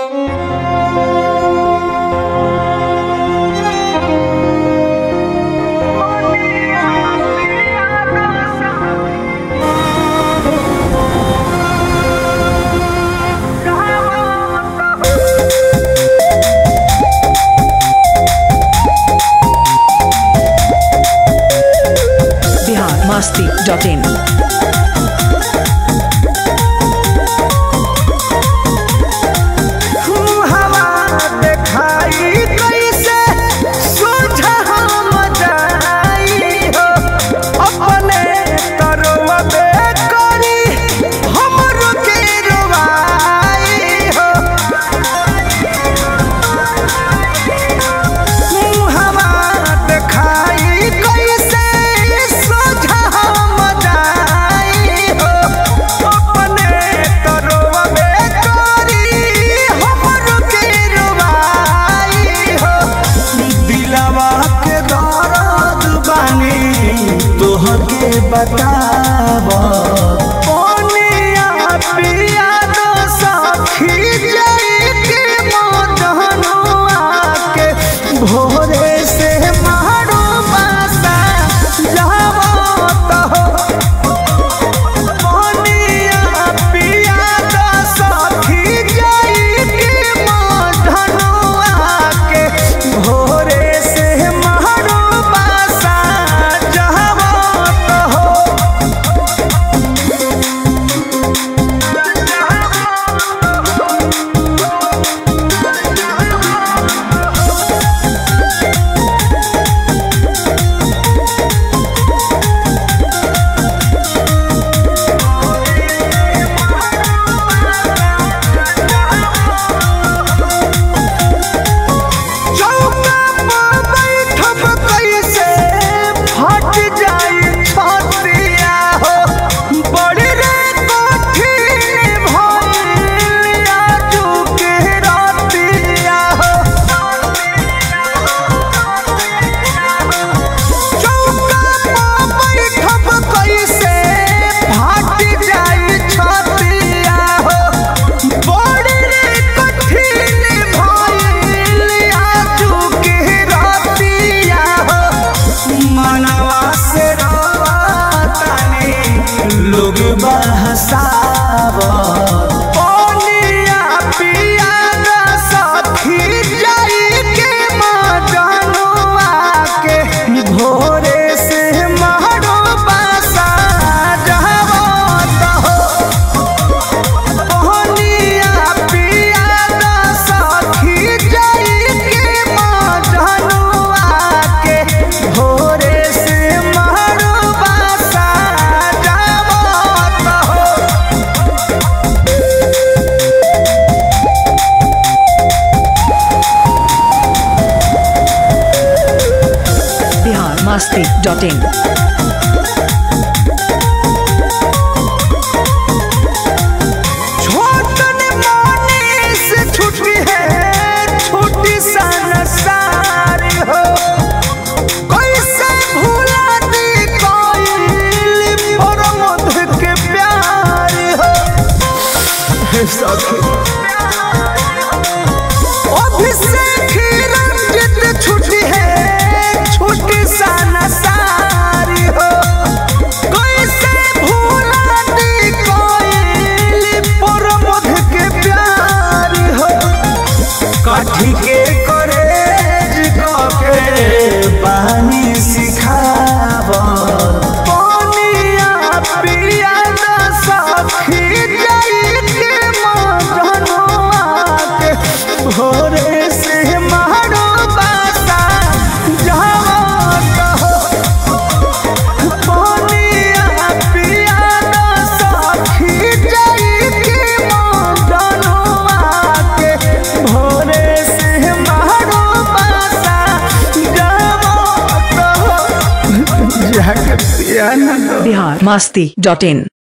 masti.in बताब पिया दो सखी जाके मोदनुआ के भोरे से मारो बासा जावत हो पिया दो सखी जाके मोदनुआ के भोरे से मारो बासा जावत हो। बहसाव पिया दा सखी जाके मोदनुआ के भोरे से मारो बासा जावत हो। पिया दा सखी जाके मोदनुआ के भोरे से मारो बासा masti.in छुट्टी है छुट्टी संसारी हो कैसे भूला दी कोई परमध के प्यारी हो सखी अभिषेक रंजित छुट्टी है छुट्टी संसारी हो कैसे भूला दी कोई परमध के प्यारी हो काठी के करेज के पानी सिखाव पिया दा सखी जाके मोदनुआ के भोरे से मारो बासा जावत हो। पिया दा सखी जाके मोदनुआ के भोरे से मारो बासा जावत हो। biharmasti.in